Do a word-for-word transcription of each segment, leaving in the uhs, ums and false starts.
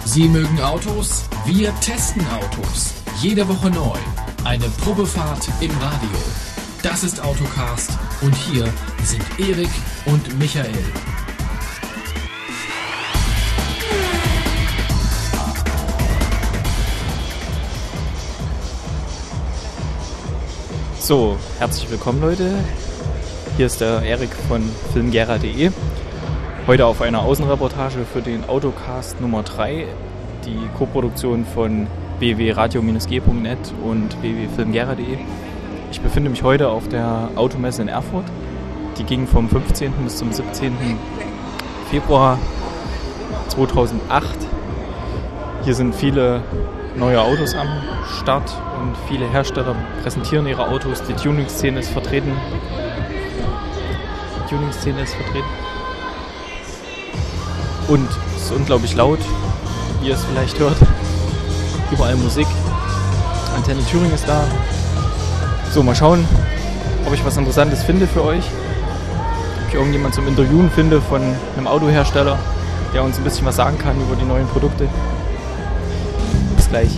Sie mögen Autos? Wir testen Autos. Jede Woche neu. Eine Probefahrt im Radio. Das ist Autocast und hier sind Erik und Michael. So, herzlich willkommen Leute. Hier ist der Erik von filmgera punkt de. Heute auf einer Außenreportage für den Autocast Nummer drei, die Koproduktion von w w w punkt radio Bindestrich g punkt net und w w w punkt filmgera punkt de. Ich befinde mich heute auf der Automesse in Erfurt. Die ging vom fünfzehnten bis zum siebzehnten Februar zweitausendacht. Hier sind viele neue Autos am Start und viele Hersteller präsentieren ihre Autos. Die Tuning-Szene ist vertreten. Die Tuning-Szene ist vertreten. Und es ist unglaublich laut, wie ihr es vielleicht hört. Überall Musik. Antenne Thüringen ist da. So, mal schauen, ob ich was Interessantes finde für euch. Ob ich irgendjemand zum Interviewen finde von einem Autohersteller, der uns ein bisschen was sagen kann über die neuen Produkte. Bis gleich.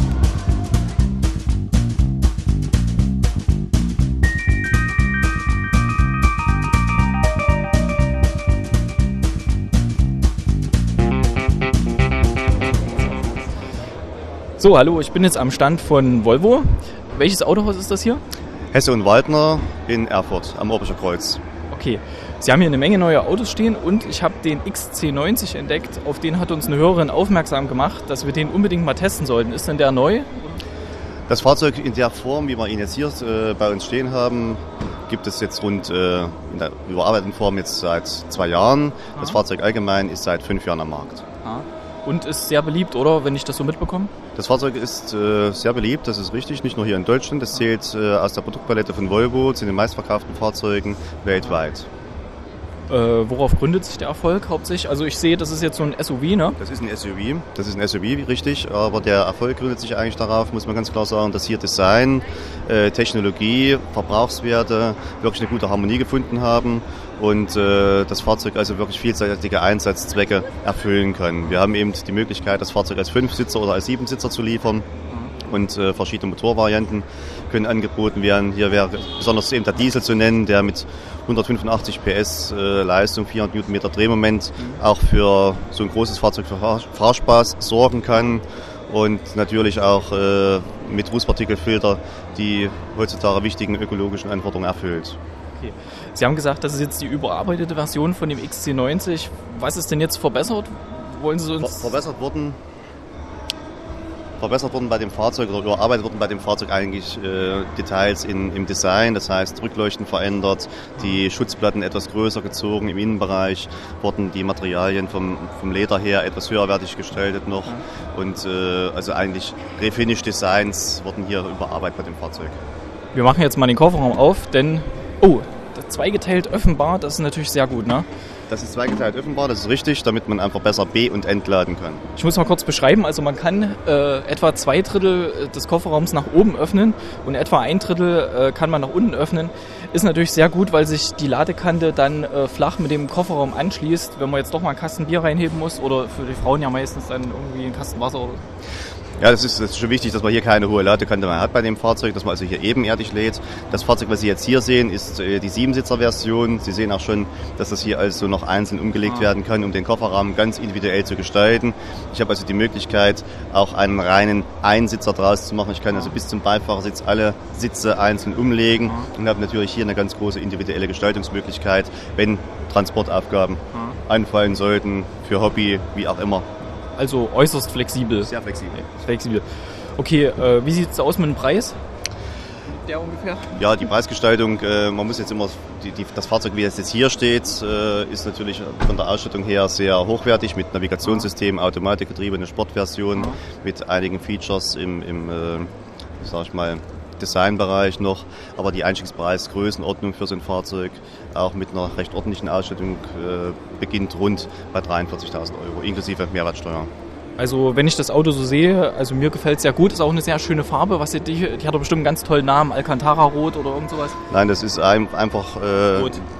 So, hallo, ich bin jetzt am Stand von Volvo. Welches Autohaus ist das hier? Hesse und Waldner in Erfurt am Orbischer Kreuz. Okay, Sie haben hier eine Menge neue Autos stehen und ich habe den X C neunzig entdeckt. Auf den hat uns eine Hörerin aufmerksam gemacht, dass wir den unbedingt mal testen sollten. Ist denn der neu? Das Fahrzeug in der Form, wie wir ihn jetzt hier äh, bei uns stehen haben, gibt es jetzt rund äh, in der überarbeiteten Form jetzt seit zwei Jahren. Ah. Das Fahrzeug allgemein ist seit fünf Jahren am Markt. Ah. Und ist sehr beliebt, oder? Wenn ich das so mitbekomme? Das Fahrzeug ist äh, sehr beliebt, das ist richtig, nicht nur hier in Deutschland. Das zählt äh, aus der Produktpalette von Volvo zu den meistverkauften Fahrzeugen weltweit. Äh, worauf gründet sich der Erfolg hauptsächlich? Also ich sehe, das ist jetzt so ein S U V, ne? Das ist ein S U V, das ist ein S U V, richtig. Aber der Erfolg gründet sich eigentlich darauf, muss man ganz klar sagen, dass hier Design, äh, Technologie, Verbrauchswerte wirklich eine gute Harmonie gefunden haben und äh, das Fahrzeug also wirklich vielseitige Einsatzzwecke erfüllen kann. Wir haben eben die Möglichkeit, das Fahrzeug als Fünfsitzer oder als Siebensitzer zu liefern. Und äh, verschiedene Motorvarianten können angeboten werden. Hier wäre besonders eben der Diesel zu nennen, der mit hundertfünfundachtzig P S äh, Leistung, vierhundert Newtonmeter Drehmoment auch für so ein großes Fahrzeug für Fahr- Fahrspaß sorgen kann. Und natürlich auch äh, mit Rußpartikelfilter die heutzutage wichtigen ökologischen Anforderungen erfüllt. Okay. Sie haben gesagt, das ist jetzt die überarbeitete Version von dem X C neunzig. Was ist denn jetzt verbessert? Wollen Sie uns Ver- verbessert worden? Verbessert wurden bei dem Fahrzeug oder überarbeitet wurden bei dem Fahrzeug eigentlich äh, Details in, im Design, das heißt Rückleuchten verändert, die Schutzplatten etwas größer gezogen, im Innenbereich wurden die Materialien vom, vom Leder her etwas höherwertig gestaltet noch und äh, also eigentlich Refinish-Designs wurden hier überarbeitet bei dem Fahrzeug. Wir machen jetzt mal den Kofferraum auf, denn, oh, das zweigeteilt öffnbar, das ist natürlich sehr gut, ne? Das ist zweigeteilt öffnbar, das ist richtig, damit man einfach besser be- und entladen kann. Ich muss mal kurz beschreiben, also man kann äh, etwa zwei Drittel des Kofferraums nach oben öffnen und etwa ein Drittel äh, kann man nach unten öffnen. Ist natürlich sehr gut, weil sich die Ladekante dann äh, flach mit dem Kofferraum anschließt, wenn man jetzt doch mal einen Kasten Bier reinheben muss oder für die Frauen ja meistens dann irgendwie einen Kasten Wasser oder Ja, das ist, das ist schon wichtig, dass man hier keine hohe Ladekante mehr hat bei dem Fahrzeug, dass man also hier ebenerdig lädt. Das Fahrzeug, was Sie jetzt hier sehen, ist äh, die Siebensitzer-Version. Sie sehen auch schon, dass das hier also noch einzeln umgelegt ah. werden kann, um den Kofferrahmen ganz individuell zu gestalten. Ich habe also die Möglichkeit, auch einen reinen Einsitzer draus zu machen. Ich kann also bis zum Beifahrersitz alle Sitze einzeln umlegen ah. und habe natürlich hier eine ganz große individuelle Gestaltungsmöglichkeit, wenn Transportaufgaben ah. anfallen sollten, für Hobby, wie auch immer. Also äußerst flexibel. Sehr flexibel. Flexibel. Okay, äh, wie sieht es aus mit dem Preis? Der ungefähr? Ja, die Preisgestaltung, äh, man muss jetzt immer, die, die, das Fahrzeug, wie es jetzt hier steht, äh, ist natürlich von der Ausstattung her sehr hochwertig mit Navigationssystem, Automatikgetriebe, eine Sportversion, ja. mit einigen Features im, im äh, wie sag ich mal, Designbereich noch, aber die Einstiegspreisgrößenordnung für so ein Fahrzeug auch mit einer recht ordentlichen Ausstattung äh, beginnt rund bei dreiundvierzigtausend Euro, inklusive Mehrwertsteuer. Also wenn ich das Auto so sehe, also mir gefällt es sehr gut, ist auch eine sehr schöne Farbe. Was die, die hat doch bestimmt einen ganz tollen Namen, Alcantara Rot oder irgend sowas? Nein, das ist ein, einfach äh,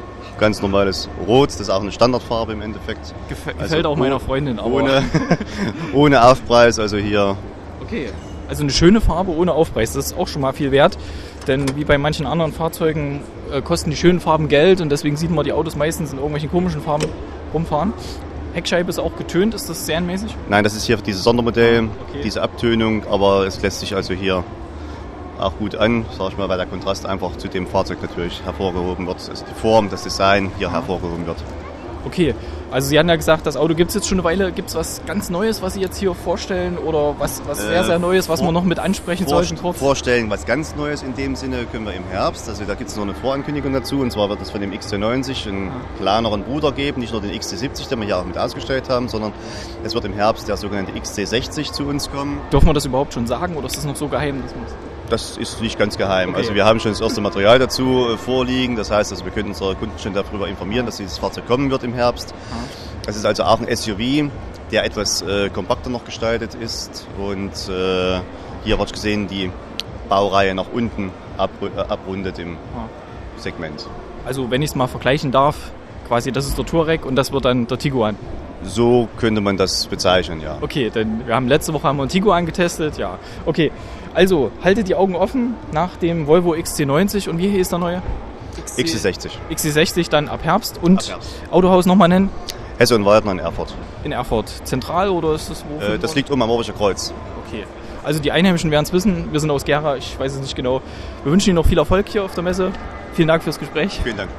ganz normales Rot, das ist auch eine Standardfarbe im Endeffekt. Gefällt also auch meiner Freundin, aber ohne, ohne Aufpreis, also hier. Okay, also eine schöne Farbe ohne Aufpreis, das ist auch schon mal viel wert, denn wie bei manchen anderen Fahrzeugen äh, kosten die schönen Farben Geld und deswegen sieht man die Autos meistens in irgendwelchen komischen Farben rumfahren. Heckscheibe ist auch getönt, ist das serienmäßig? Nein, das ist hier dieses Sondermodell, okay. diese Abtönung, aber es lässt sich also hier auch gut an, sag ich mal, weil der Kontrast einfach zu dem Fahrzeug natürlich hervorgehoben wird, also die Form, das Design hier hervorgehoben wird. Okay, also Sie hatten ja gesagt, das Auto gibt es jetzt schon eine Weile. Gibt es was ganz Neues, was Sie jetzt hier vorstellen oder was, was sehr, äh, sehr Neues, was vor, wir noch mit ansprechen vor, sollten? Kurz? Vorstellen, was ganz Neues in dem Sinne können wir im Herbst. Also da gibt es noch eine Vorankündigung dazu und zwar wird es von dem X C neunzig einen ja. kleineren Bruder geben, nicht nur den X C siebzig, den wir hier auch mit ausgestellt haben, sondern es wird im Herbst der sogenannte X C sechzig zu uns kommen. Dürfen wir das überhaupt schon sagen oder ist das noch so geheim? Dass Das ist nicht ganz geheim. Okay. Also wir haben schon das erste Material dazu äh, vorliegen. Das heißt, also wir können unsere Kunden schon darüber informieren, dass dieses Fahrzeug kommen wird im Herbst. Es ist also auch ein S U V, der etwas äh, kompakter noch gestaltet ist. Und äh, hier wird gesehen, die Baureihe nach unten ab, äh, abrundet im ah. Segment. Also wenn ich es mal vergleichen darf, quasi das ist der Touareg und das wird dann der Tiguan. So könnte man das bezeichnen, ja. Okay, denn wir haben letzte Woche haben wir einen Tiguan getestet, ja. Okay, also haltet die Augen offen nach dem Volvo X C neunzig und wie hieß der neue? X C sechzig. X C sechzig dann ab Herbst und ab Herbst. Autohaus nochmal nennen? Hesse und Waldner in Erfurt. In Erfurt. Zentral oder ist das wo? Äh, das liegt oben am Orwischer Kreuz. Okay. Also die Einheimischen werden es wissen. Wir sind aus Gera, ich weiß es nicht genau. Wir wünschen Ihnen noch viel Erfolg hier auf der Messe. Vielen Dank fürs Gespräch. Vielen Dank.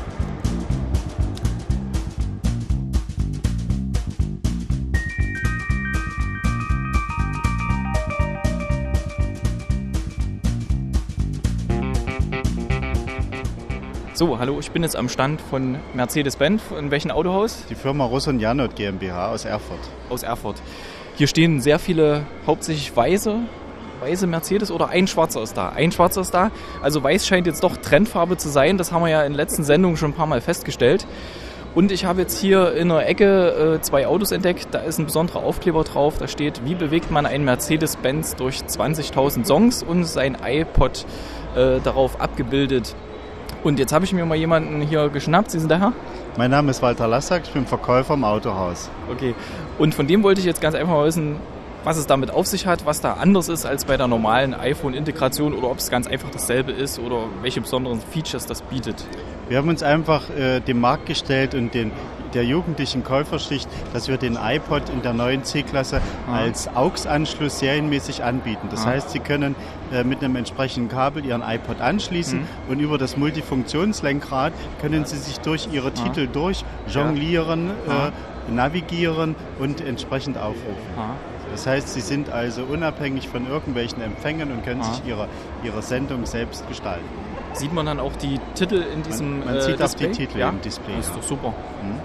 So, hallo, ich bin jetzt am Stand von Mercedes-Benz. In welchem Autohaus? Die Firma Ross und Janot GmbH aus Erfurt. Aus Erfurt. Hier stehen sehr viele, hauptsächlich weiße, weiße Mercedes oder ein schwarzer ist da. Ein schwarzer ist da. Also weiß scheint jetzt doch Trendfarbe zu sein. Das haben wir ja in den letzten Sendungen schon ein paar Mal festgestellt. Und ich habe jetzt hier in der Ecke äh, zwei Autos entdeckt. Da ist ein besonderer Aufkleber drauf. Da steht, wie bewegt man einen Mercedes-Benz durch zwanzigtausend Songs und sein iPod äh, darauf abgebildet. Und jetzt habe ich mir mal jemanden hier geschnappt. Sie sind der Herr? Mein Name ist Walter Lassack, ich bin Verkäufer im Autohaus. Okay. Und von dem wollte ich jetzt ganz einfach mal wissen, was es damit auf sich hat, was da anders ist als bei der normalen iPhone-Integration oder ob es ganz einfach dasselbe ist oder welche besonderen Features das bietet. Wir haben uns einfach äh, dem Markt gestellt und den, der jugendlichen Käuferschicht, dass wir den iPod in der neuen C-Klasse ah. als A U X-Anschluss serienmäßig anbieten. Das ah. heißt, Sie können äh, mit einem entsprechenden Kabel Ihren iPod anschließen mhm. und über das Multifunktionslenkrad können Sie sich durch Ihre ah. Titel durchjonglieren, ja. äh, navigieren und entsprechend aufrufen. Ah. Das heißt, Sie sind also unabhängig von irgendwelchen Empfängern und können ah. sich ihre, ihre Sendung selbst gestalten. Sieht man dann auch die Titel in diesem Man, man sieht äh, auch die Titel ja? im Display. Das ist ja. doch super. Mhm.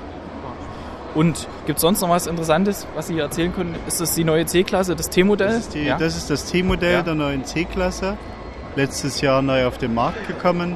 Und gibt es sonst noch was Interessantes, was Sie erzählen können? Ist das die neue C-Klasse, das T-Modell? Das ist, die, ja? das, ist das T-Modell ja. der neuen C-Klasse. Letztes Jahr neu auf den Markt gekommen.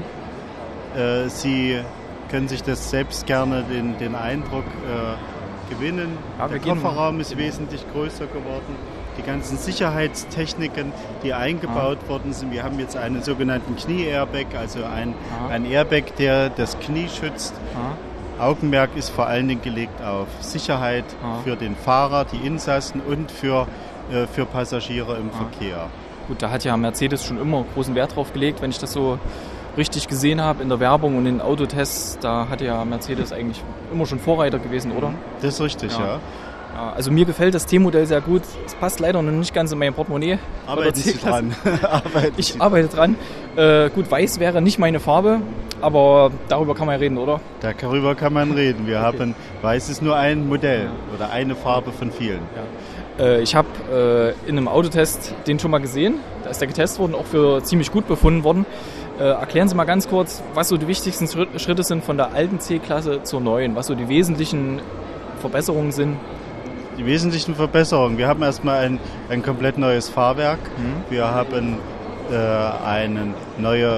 Äh, Sie können sich das selbst gerne den, den Eindruck äh, gewinnen. Ja, der Kofferraum ist wesentlich größer geworden. Die ganzen Sicherheitstechniken, die eingebaut ah. worden sind. Wir haben jetzt einen sogenannten Knie-Airbag, also ein, ah. ein Airbag, der das Knie schützt. Ah. Augenmerk ist vor allen Dingen gelegt auf Sicherheit ah. für den Fahrer, die Insassen und für, äh, für Passagiere im ah. Verkehr. Gut, da hat ja Mercedes schon immer großen Wert drauf gelegt, wenn ich das so richtig gesehen habe in der Werbung und in den Autotests. Da hat ja Mercedes eigentlich immer schon Vorreiter gewesen, oder? Das ist richtig, ja. ja. Ja, also mir gefällt das T-Modell sehr gut. Es passt leider noch nicht ganz in mein Portemonnaie. Arbeiten Sie dran. Arbeiten ich Sie. arbeite dran. Äh, gut, weiß wäre nicht meine Farbe, aber darüber kann man ja reden, oder? Darüber kann man reden. Wir okay. haben, weiß ist nur ein Modell ja. oder eine Farbe von vielen. Ja. Äh, ich habe äh, in einem Autotest den schon mal gesehen. Da ist der getestet worden, auch für ziemlich gut befunden worden. Äh, erklären Sie mal ganz kurz, was so die wichtigsten Schritte sind von der alten C-Klasse zur neuen, was so die wesentlichen Verbesserungen sind. Die wesentlichen Verbesserungen. Wir haben erstmal ein, ein komplett neues Fahrwerk. Mhm. Wir haben äh, eine neue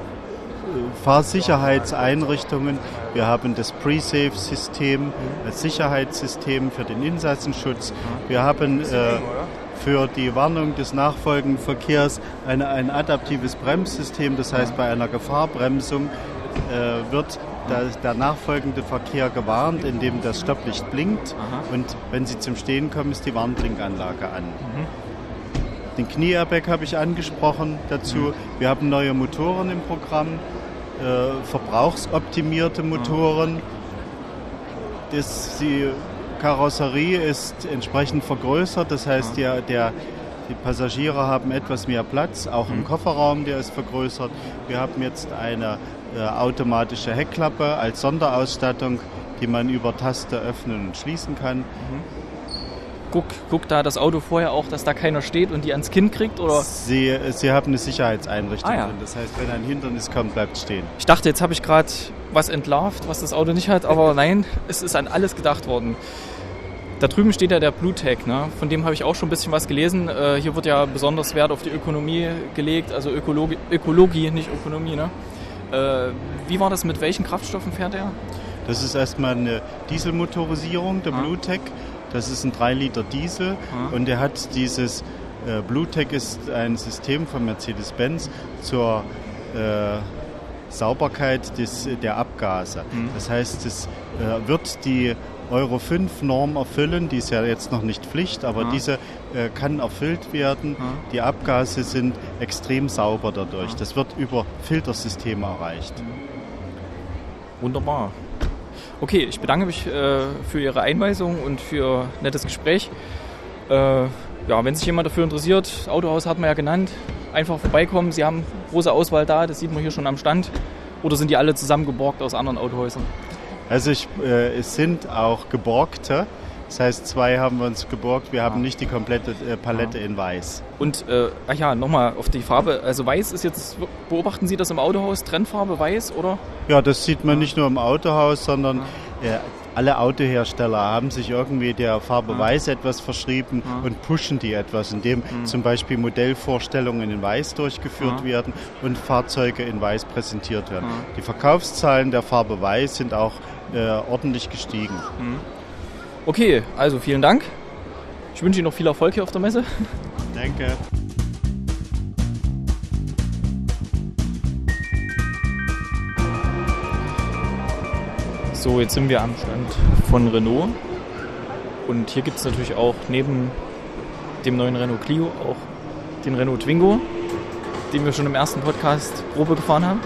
Fahrsicherheitseinrichtungen. Wir haben das Pre-Safe-System als Sicherheitssystem für den Insassenschutz. Wir haben äh, für die Warnung des nachfolgenden Verkehrs eine, ein adaptives Bremssystem. Das heißt, bei einer Gefahrbremsung äh, wird da ist der nachfolgende Verkehr gewarnt, indem das Stopplicht blinkt. Aha. Und wenn Sie zum Stehen kommen, ist die Warnblinkanlage an. Mhm. Den Knie-Airbag habe ich angesprochen dazu. Mhm. Wir haben neue Motoren im Programm, äh, verbrauchsoptimierte Motoren. Mhm. Das, die Karosserie ist entsprechend vergrößert, das heißt, mhm. der, der, die Passagiere haben etwas mehr Platz, auch mhm. im Kofferraum, der ist vergrößert. Wir haben jetzt eine äh, automatische Heckklappe als Sonderausstattung, die man über Taste öffnen und schließen kann. Mhm. Guck, guck da das Auto vorher auch, dass da keiner steht und die ans Kinn kriegt? Oder? Sie, Sie haben eine Sicherheitseinrichtung ah, ja. drin. Das heißt, wenn ein Hindernis kommt, bleibt es stehen. Ich dachte, jetzt habe ich gerade was entlarvt, was das Auto nicht hat, aber nein, es ist an alles gedacht worden. Da drüben steht ja der Bluetech, ne? Von dem habe ich auch schon ein bisschen was gelesen. Äh, hier wird ja besonders Wert auf die Ökonomie gelegt, also Ökologie, Ökologie nicht Ökonomie. Ne? Äh, wie war das, mit welchen Kraftstoffen fährt er? Das ist erstmal eine Dieselmotorisierung, der ah. Bluetech. Das ist ein drei Liter Diesel ah. und der hat dieses, äh, Bluetech ist ein System von Mercedes-Benz zur äh, Sauberkeit des, der Abgase. Mhm. Das heißt, es äh, wird die Euro fünf Norm erfüllen, die ist ja jetzt noch nicht Pflicht, aber ah. diese äh, kann erfüllt werden. Ah. Die Abgase sind extrem sauber dadurch. Ah. Das wird über Filtersysteme erreicht. Wunderbar. Okay, ich bedanke mich äh, für Ihre Einweisung und für ein nettes Gespräch. Äh, ja, wenn sich jemand dafür interessiert, Autohaus hat man ja genannt, einfach vorbeikommen. Sie haben große Auswahl da, das sieht man hier schon am Stand. Oder sind die alle zusammengeborgt aus anderen Autohäusern? Also ich, äh, es sind auch geborgte. Das heißt, zwei haben wir uns geborgt. Wir haben nicht die komplette äh, Palette ja. in Weiß. Und, äh, ach ja, nochmal auf die Farbe. Also Weiß ist jetzt, beobachten Sie das im Autohaus, Trendfarbe Weiß, oder? Ja, das sieht man nicht nur im Autohaus, sondern ja. äh, alle Autohersteller haben sich irgendwie der Farbe ja. Weiß etwas verschrieben ja. und pushen die etwas, indem ja. zum Beispiel Modellvorstellungen in Weiß durchgeführt ja. werden und Fahrzeuge in Weiß präsentiert werden. Ja. Die Verkaufszahlen der Farbe Weiß sind auch äh, ordentlich gestiegen. Mhm. Okay, also vielen Dank. Ich wünsche Ihnen noch viel Erfolg hier auf der Messe. Danke. So, jetzt sind wir am Stand von Renault. Und hier gibt es natürlich auch neben dem neuen Renault Clio auch den Renault Twingo, den wir schon im ersten Podcast Probe gefahren haben.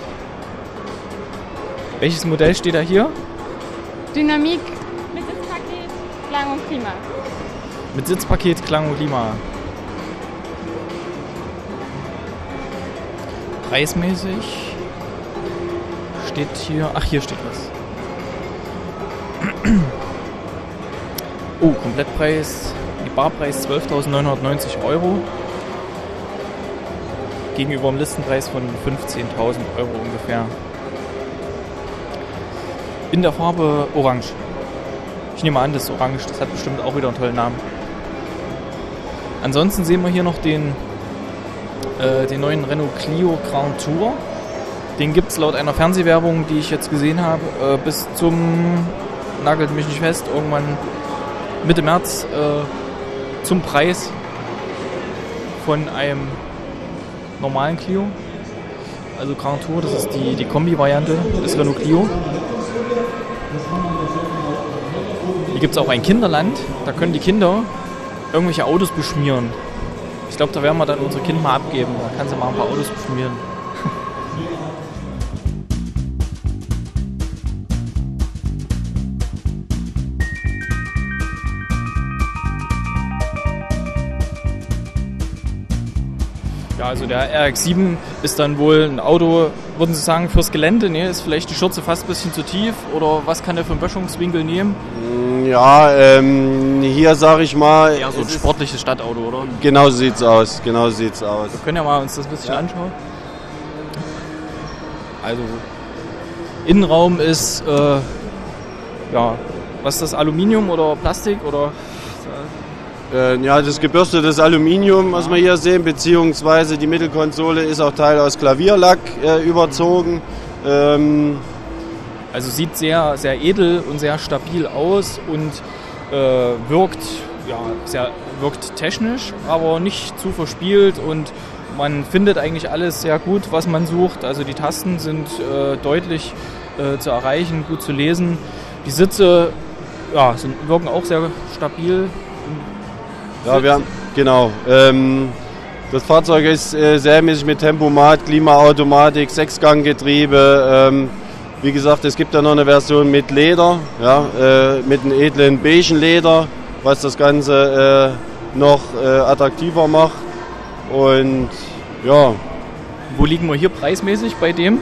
Welches Modell steht da hier? Dynamik. Klang und Klima. Mit Sitzpaket, Klang und Klima. Preismäßig steht hier... Ach, hier steht was. Oh, Komplettpreis, die Barpreis zwölftausendneunhundertneunzig Euro. Gegenüber dem Listenpreis von fünfzehntausend Euro ungefähr. In der Farbe Orange. Ich nehme an, das ist Orange, das hat bestimmt auch wieder einen tollen Namen. Ansonsten sehen wir hier noch den, äh, den neuen Renault Clio Grand Tour. Den gibt es laut einer Fernsehwerbung, die ich jetzt gesehen habe, äh, bis zum, nagelt mich nicht fest, irgendwann Mitte März äh, zum Preis von einem normalen Clio. Also Grand Tour, das ist die, die Kombi-Variante des Renault Clio. Hier gibt es auch ein Kinderland, da können die Kinder irgendwelche Autos beschmieren. Ich glaube, da werden wir dann unsere Kinder mal abgeben, da kann sie mal ein paar Autos beschmieren. Ja, also der R X sieben ist dann wohl ein Auto, würden Sie sagen, fürs Gelände? Nee, ist vielleicht die Schürze fast ein bisschen zu tief? Oder was kann der für einen Böschungswinkel nehmen? Ja, ähm, hier sage ich mal... Ja, so ein sportliches Stadtauto, oder? Genau so sieht's aus, genau so sieht's aus. Wir können ja mal uns das ein bisschen ja. anschauen. Also, Innenraum ist, äh, ja, was ist das, Aluminium oder Plastik oder... Äh, ja, das gebürstetes Aluminium, was wir hier sehen, beziehungsweise die Mittelkonsole ist auch Teil aus Klavierlack äh, überzogen. Ähm, also sieht sehr, sehr edel und sehr stabil aus und äh, wirkt, ja, sehr, wirkt technisch, aber nicht zu verspielt und man findet eigentlich alles sehr gut, was man sucht. Also die Tasten sind äh, deutlich äh, zu erreichen, gut zu lesen. Die Sitze ja, sind, wirken auch sehr stabil. Ja, wir haben, genau. Ähm, das Fahrzeug ist äh, serienmäßig mit Tempomat, Klimaautomatik, Sechsganggetriebe. Ähm, wie gesagt, es gibt ja noch eine Version mit Leder, ja, äh, mit einem edlen beigen Leder, was das Ganze äh, noch äh, attraktiver macht. Und ja. Wo liegen wir hier preismäßig bei dem?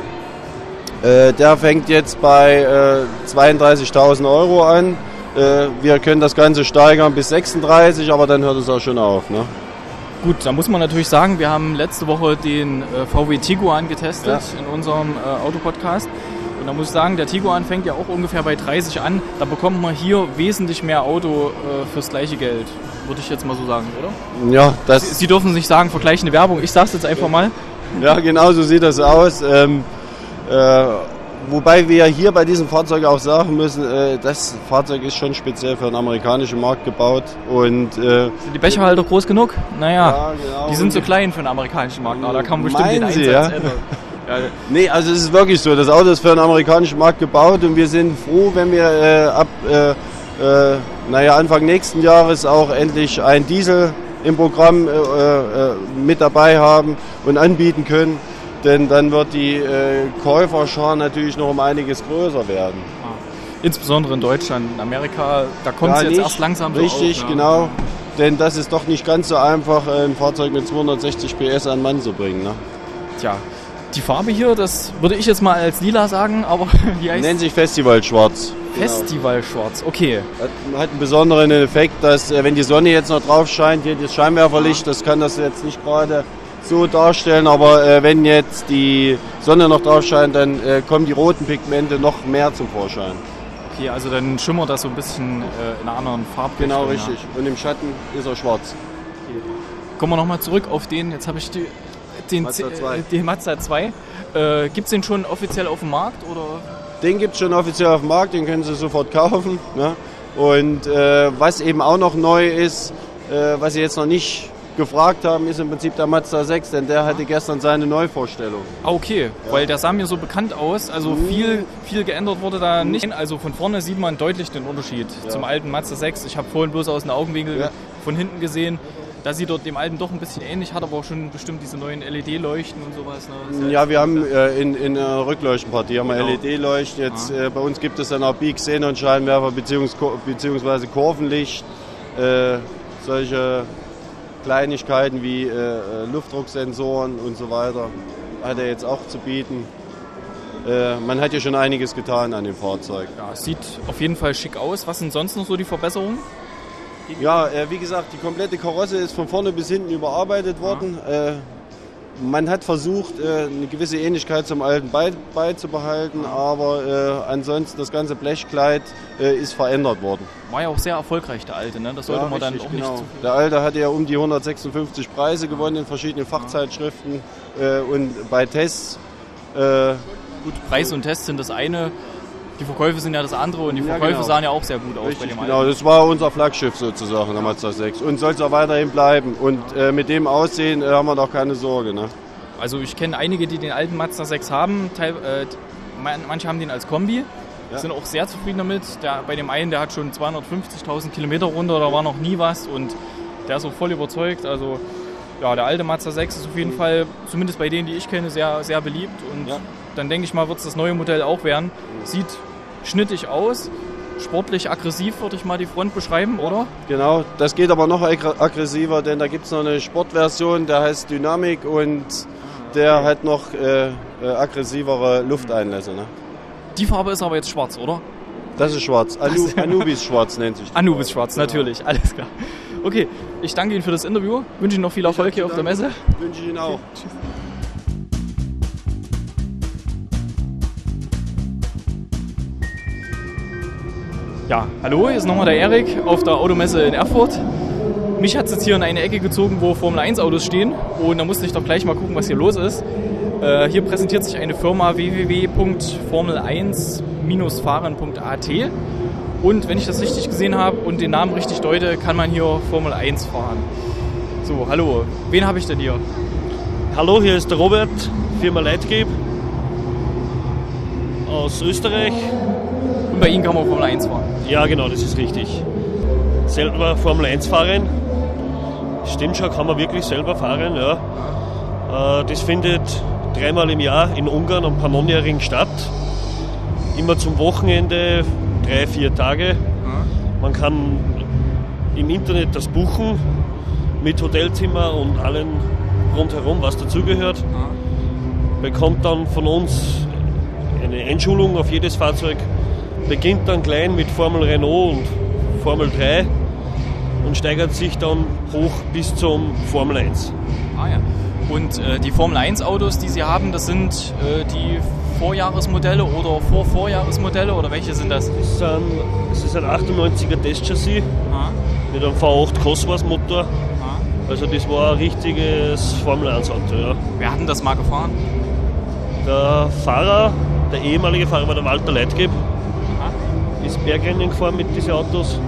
Äh, der fängt jetzt bei äh, zweiunddreißigtausend Euro an. Äh, wir können das Ganze steigern bis sechsunddreißig, aber dann hört es auch schon auf. Ne? Gut, da muss man natürlich sagen, wir haben letzte Woche den äh, V W Tiguan getestet ja. in unserem äh, Autopodcast. Und da muss ich sagen, der Tiguan fängt ja auch ungefähr bei dreißig an. Da bekommt man hier wesentlich mehr Auto äh, fürs gleiche Geld. Würde ich jetzt mal so sagen, oder? Ja, das... Sie, Sie dürfen nicht sagen, vergleichende Werbung. Ich sag's jetzt einfach mal. Ja, genau so sieht das aus. Ähm, äh, wobei wir hier bei diesem Fahrzeug auch sagen müssen, äh, das Fahrzeug ist schon speziell für den amerikanischen Markt gebaut. Und, äh, sind die Becherhalter groß genug? Naja, ja, genau. Die sind so klein für den amerikanischen Markt. Aber da kann man bestimmt den Sie, Einsatz ja? ändern. Ja. Nee, also es ist wirklich so. Das Auto ist für den amerikanischen Markt gebaut und wir sind froh, wenn wir äh, ab äh, äh, naja, Anfang nächsten Jahres auch endlich ein Diesel im Programm äh, äh, mit dabei haben und anbieten können. Denn dann wird die äh, Käuferschar natürlich noch um einiges größer werden. Ah. Insbesondere in Deutschland. In Amerika, da kommt es ja, jetzt nicht. erst langsam so Richtig, auf, genau. Ja. Denn das ist doch nicht ganz so einfach, ein Fahrzeug mit zweihundertsechzig P S an den Mann zu bringen. Ne? Tja. Die Farbe hier, das würde ich jetzt mal als lila sagen, aber wie heißt nennt sich Festivalschwarz. Festivalschwarz, okay. Hat, hat einen besonderen Effekt, dass wenn die Sonne jetzt noch drauf scheint, hier das Scheinwerferlicht, das kann das jetzt nicht gerade so darstellen, aber äh, wenn jetzt die Sonne noch drauf scheint, dann äh, kommen die roten Pigmente noch mehr zum Vorschein. Okay, also dann schimmert das so ein bisschen äh, in einer anderen Farbe. Genau, richtig. Ja. Und im Schatten ist er schwarz. Okay. Kommen wir nochmal zurück auf den, jetzt habe ich die... Den Mazda zwei. Den Mazda zwei. Äh, gibt es den schon offiziell auf dem Markt? Oder? Den gibt es schon offiziell auf dem Markt, den können Sie sofort kaufen. Ne? Und äh, was eben auch noch neu ist, äh, was Sie jetzt noch nicht gefragt haben, ist im Prinzip der Mazda sechs, denn der hatte gestern seine Neuvorstellung. Ah, okay, ja. Weil der sah mir so bekannt aus, also mhm. viel, viel geändert wurde da nicht. Also von vorne sieht man deutlich den Unterschied ja. zum alten Mazda sechs. Ich habe vorhin bloß aus dem Augenwinkel ja. von hinten gesehen. Da sieht dort dem alten doch ein bisschen ähnlich, hat aber auch schon bestimmt diese neuen L E D-Leuchten und sowas. Ne? Ja, wir haben äh, in, in der Rückleuchtenpartie haben wir genau. L E D-Leuchten. Jetzt äh, bei uns gibt es dann auch Bieg, Xenon-Scheinwerfer beziehungs- beziehungsweise Kurvenlicht. Äh, solche Kleinigkeiten wie äh, Luftdrucksensoren und so weiter hat er jetzt auch zu bieten. Äh, man hat ja schon einiges getan an dem Fahrzeug. Ja, es sieht auf jeden Fall schick aus. Was sind sonst noch so die Verbesserungen? Ja, äh, wie gesagt, die komplette Karosse ist von vorne bis hinten überarbeitet worden. Ja. Äh, man hat versucht, äh, eine gewisse Ähnlichkeit zum alten bei, beizubehalten, ja. aber äh, ansonsten das ganze Blechkleid äh, ist verändert worden. War ja auch sehr erfolgreich, der alte, ne? Das sollte ja, man richtig, dann auch genau. nicht zu viel. Der alte hatte ja um die hundertsechsundfünfzig Preise gewonnen in verschiedenen Fachzeitschriften äh, und bei Tests. Äh, Gut, Preis und Tests sind das eine. Die Verkäufe sind ja das andere und die Verkäufe ja, genau. sahen ja auch sehr gut aus. Richtig, bei dem genau, das war unser Flaggschiff sozusagen, der Mazda sechs. Und soll es auch weiterhin bleiben. Und äh, mit dem Aussehen äh, haben wir doch keine Sorge. Ne? Also ich kenne einige, die den alten Mazda sechs haben. Teil, äh, manche haben den als Kombi, ja. sind auch sehr zufrieden damit. Der, bei dem einen, der hat schon zweihundertfünfzigtausend Kilometer runter, da war noch nie was. Und der ist auch voll überzeugt. Also ja, der alte Mazda sechs ist auf jeden Fall, zumindest bei denen, die ich kenne, sehr, sehr beliebt. Und ja. dann denke ich mal, wird es das neue Modell auch werden. Sieht schnittig aus, sportlich aggressiv würde ich mal die Front beschreiben, oder? Genau, das geht aber noch aggressiver, denn da gibt es noch eine Sportversion, der heißt Dynamic und der hat noch äh, äh, aggressivere Lufteinlässe. Ne? Die Farbe ist aber jetzt schwarz, oder? Das ist schwarz, Anu, Anubis schwarz nennt sich die Anubis schwarz, genau. Natürlich, alles klar. Okay, ich danke Ihnen für das Interview, wünsche Ihnen noch viel Erfolg hier auf der Messe. Wünsche ich Ihnen auch. Okay, tschüss. Ja, hallo, hier ist nochmal der Erik auf der Automesse in Erfurt. Mich hat es jetzt hier in eine Ecke gezogen, wo Formel eins Autos stehen und da musste ich doch gleich mal gucken, was hier los ist. Äh, hier präsentiert sich eine Firma w w w punkt formel eins fahren punkt a t und wenn ich das richtig gesehen habe und den Namen richtig deute, kann man hier Formel eins fahren. So, hallo, wen habe ich denn hier? Hallo, hier ist der Robert, Firma Lightcape. aus Österreich. Und bei Ihnen kann man Formel eins fahren? Ja, genau, das ist richtig. Selber Formel eins fahren. Stimmt schon, kann man wirklich selber fahren, ja. Das findet dreimal im Jahr in Ungarn am Pannonierring statt. Immer zum Wochenende, drei, vier Tage. Man kann im Internet das buchen mit Hotelzimmer und allem rundherum, was dazugehört. Bekommt dann von uns eine Einschulung auf jedes Fahrzeug. Beginnt dann klein mit Formel Renault und Formel drei und steigert sich dann hoch bis zum Formel eins. Ah ja. Und äh, die Formel eins Autos, die Sie haben, das sind äh, die Vorjahresmodelle oder Vor-Vorjahresmodelle oder welche sind das? Das ist ein, das ist ein achtundneunziger Testchassis ah. mit einem V acht Cosworth Motor. Ah. Also das war ein richtiges Formel eins Auto. Ja. Wer hat denn das mal gefahren? Der Fahrer, der ehemalige Fahrer war der Walter Leitgeb. Ah. Ist Bergrennen gefahren mit diesen Autos.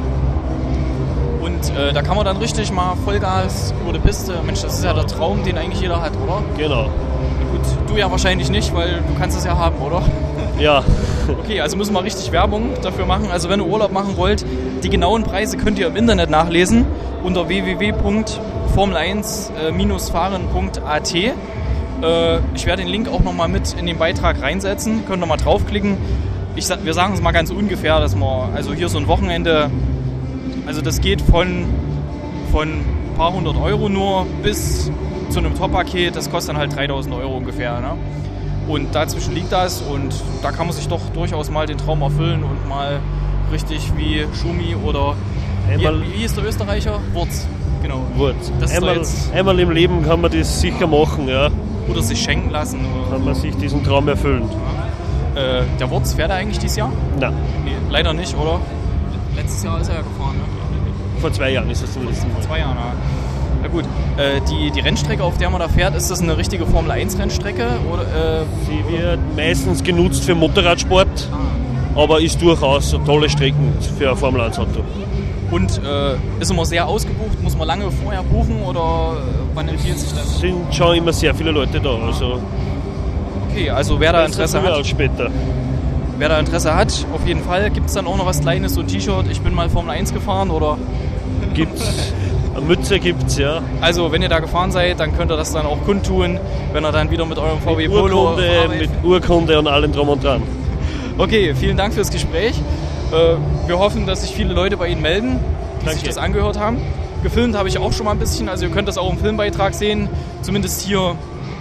Und äh, da kann man dann richtig mal Vollgas über die Piste. Mensch, das ist ja der Traum, den eigentlich jeder hat, oder? Genau. Gut, du ja wahrscheinlich nicht, weil du kannst es ja haben, oder? Ja. Okay, also müssen wir richtig Werbung dafür machen. Also wenn ihr Urlaub machen wollt, die genauen Preise könnt ihr im Internet nachlesen unter w w w punkt formel eins fahren punkt a t. Äh, ich werde den Link auch nochmal mit in den Beitrag reinsetzen. Könnt ihr mal draufklicken. Ich, wir sagen es mal ganz ungefähr, dass man also hier so ein Wochenende, also das geht von, von ein paar hundert Euro nur bis zu einem Top-Paket, das kostet dann halt dreitausend Euro ungefähr. Ne? Und dazwischen liegt das und da kann man sich doch durchaus mal den Traum erfüllen und mal richtig wie Schumi oder einmal, wie, wie hieß der Österreicher? Wurz. Genau. Wurz. Das einmal, jetzt, einmal im Leben kann man das sicher machen. Ja. Oder sich schenken lassen. Oder kann man sich diesen Traum erfüllen. Ja. Äh, der Wurz fährt er eigentlich dieses Jahr? Nein. Nee, leider nicht, oder? Letztes Jahr ist er ja gefahren, ne? Vor zwei Jahren ist das zum letzten Mal. Vor zwei Jahren, ja. Na gut, äh, die, die Rennstrecke, auf der man da fährt, ist das eine richtige Formel eins Rennstrecke? Oder, äh, Sie wird meistens genutzt für Motorradsport, ah. aber ist durchaus eine tolle Strecke für ein Formel eins Auto. Und äh, ist immer sehr ausgebucht? Muss man lange vorher buchen oder wann empfiehlt sich das? Es sind schon immer sehr viele Leute da. Also okay, also wer da Interesse hat, später. wer da Interesse hat, auf jeden Fall. Gibt es dann auch noch was Kleines, so ein T-Shirt, ich bin mal Formel eins gefahren oder? Gibt's. Eine Mütze gibt's, ja. Also, wenn ihr da gefahren seid, dann könnt ihr das dann auch kundtun, wenn ihr dann wieder mit eurem V W mit Polo Urkunde, mit Urkunde und allem drum und dran. Okay, vielen Dank fürs Gespräch. Wir hoffen, dass sich viele Leute bei Ihnen melden, die Danke. sich das angehört haben. Gefilmt habe ich auch schon mal ein bisschen, also ihr könnt das auch im Filmbeitrag sehen, zumindest hier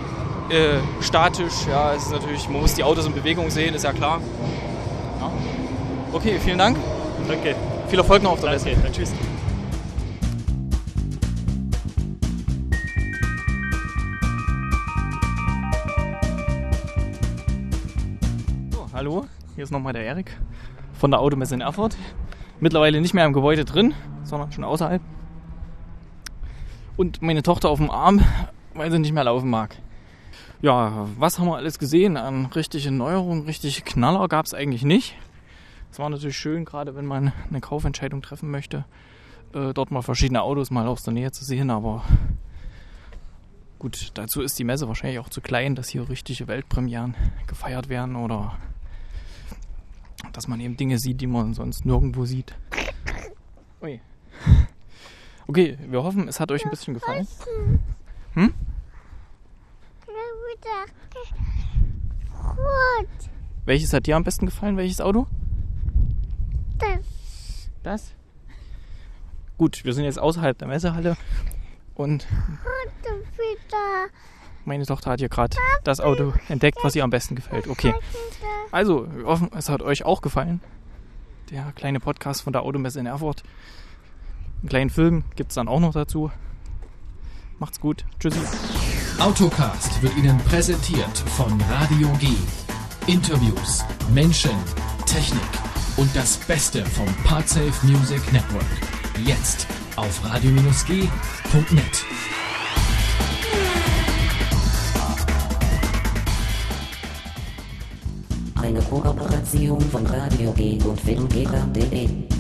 äh, statisch. Ja, es ist natürlich, man muss die Autos in Bewegung sehen, ist ja klar. Ja. Okay, vielen Dank. Danke. Viel Erfolg noch auf der Messe. Tschüss. Hallo, hier ist nochmal der Erik von der Automesse in Erfurt. Mittlerweile nicht mehr im Gebäude drin, sondern schon außerhalb. Und meine Tochter auf dem Arm, weil sie nicht mehr laufen mag. Ja, was haben wir alles gesehen an richtigen Neuerungen? Richtig Knaller gab es eigentlich nicht. Es war natürlich schön, gerade wenn man eine Kaufentscheidung treffen möchte, äh, dort mal verschiedene Autos mal aus der Nähe zu sehen. Aber gut, dazu ist die Messe wahrscheinlich auch zu klein, dass hier richtige Weltpremieren gefeiert werden oder dass man eben Dinge sieht, die man sonst nirgendwo sieht. Ui. Okay, wir hoffen, es hat euch ein bisschen gefallen. Hm? Welches hat dir am besten gefallen? Welches Auto? Das. Das? Gut, wir sind jetzt außerhalb der Messehalle und meine Tochter hat hier gerade das Auto entdeckt, was ihr am besten gefällt. Okay. Also, wir hoffen, es hat euch auch gefallen. Der kleine Podcast von der Automesse in Erfurt. Einen kleinen Film gibt es dann auch noch dazu. Macht's gut. Tschüssi. Autocast wird Ihnen präsentiert von Radio G. Interviews, Menschen, Technik und das Beste vom Partsafe Music Network. Jetzt auf radio G punkt net. Eine Kooperation von Radio G und filmgeber punkt de